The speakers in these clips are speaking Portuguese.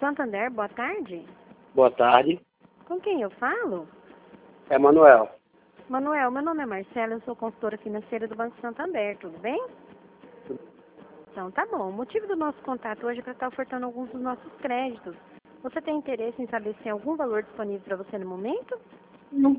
Santander, boa tarde. Boa tarde. Com quem eu falo? É Manuel. Manuel, meu nome é Marcela, eu sou consultora financeira do Banco Santander, tudo bem? Então tá bom. O motivo do nosso contato hoje é para estar ofertando alguns dos nossos créditos. Você tem interesse em saber se tem algum valor disponível para você no momento? Não.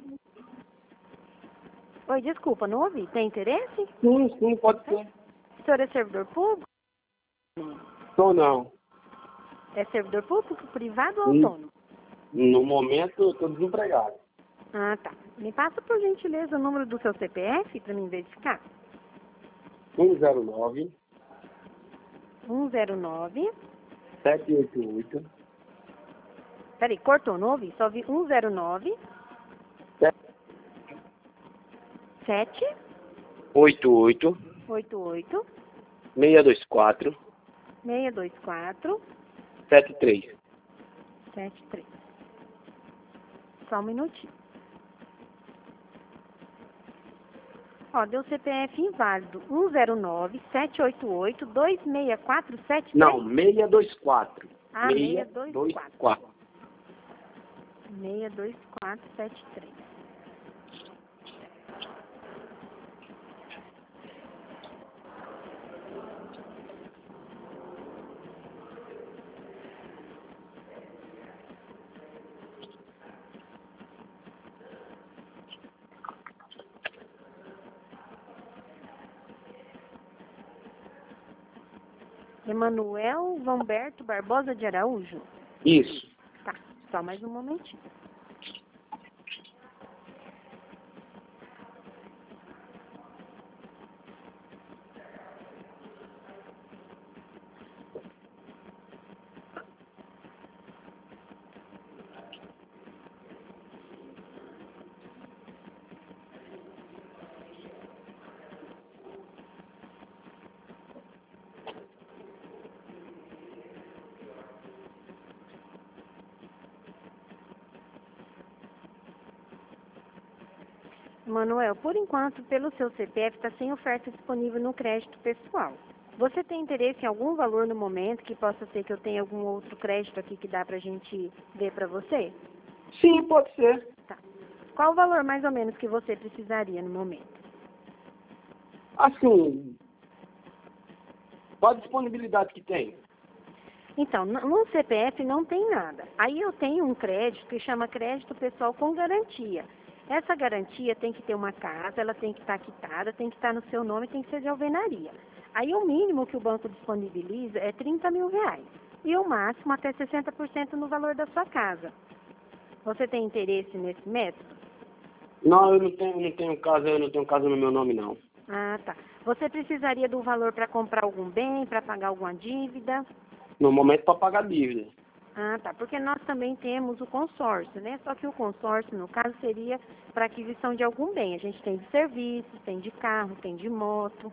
Oi, desculpa, não ouvi. Tem interesse? Sim, pode ser. O senhor é servidor público? Ou não. É servidor público, privado ou Hum. autônomo? No momento, estou desempregado. Ah, tá. Me passa, por gentileza, o número do seu CPF para mim verificar. 109 109. 788 Peraí, cortou, não ouvi. Só vi 109 88 788 624 624 73. 73. Só um minutinho. Ó, deu CPF inválido. 109 788 264 73. Não, 624. Ah, 624. 624. 62473. Emanuel Vamberto Barbosa de Araújo. Isso. Tá, só mais um momentinho. Manuel, por enquanto, pelo seu CPF, está sem oferta disponível no crédito pessoal. Você tem interesse em algum valor no momento que possa ser que eu tenha algum outro crédito aqui que dá pra gente ver pra você? Sim, pode ser. Tá. Qual o valor mais ou menos que você precisaria no momento? Assim, qual a disponibilidade que tem? Então, no CPF não tem nada. Aí eu tenho um crédito que chama crédito pessoal com garantia. Essa garantia tem que ter uma casa, ela tem que estar quitada, tem que estar no seu nome, tem que ser de alvenaria. Aí o mínimo que o banco disponibiliza é 30 mil reais. E o máximo até 60% no valor da sua casa. Você tem interesse nesse método? Não, eu não tenho casa no meu nome, não. Ah, tá. Você precisaria do valor para comprar algum bem, para pagar alguma dívida? No momento, para pagar dívida. Ah, tá. Porque nós também temos o consórcio, né? Só que o consórcio, no caso, seria para aquisição de algum bem. A gente tem de serviços, tem de carro, tem de moto.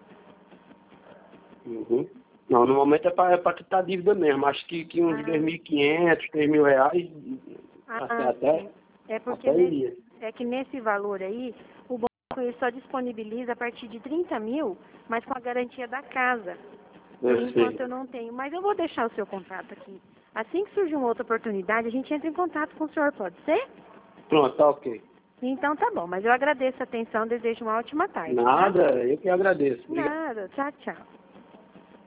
Uhum. Não, no momento é para quitar dívida mesmo. Acho que uns Ah. 2.500, 3.000 reais, até É porque iria. é que nesse valor aí, o banco ele só disponibiliza a partir de 30 mil, mas com a garantia da casa. Por Eu enquanto sei. eu não tenho, mas eu vou deixar o seu contato aqui. Assim que surgir uma outra oportunidade, a gente entra em contato com o senhor, pode ser? Pronto, tá ok. Então tá bom, mas eu agradeço a atenção, desejo uma ótima tarde. Nada, eu que agradeço. Tá? Obrigado. Nada, tchau, tchau.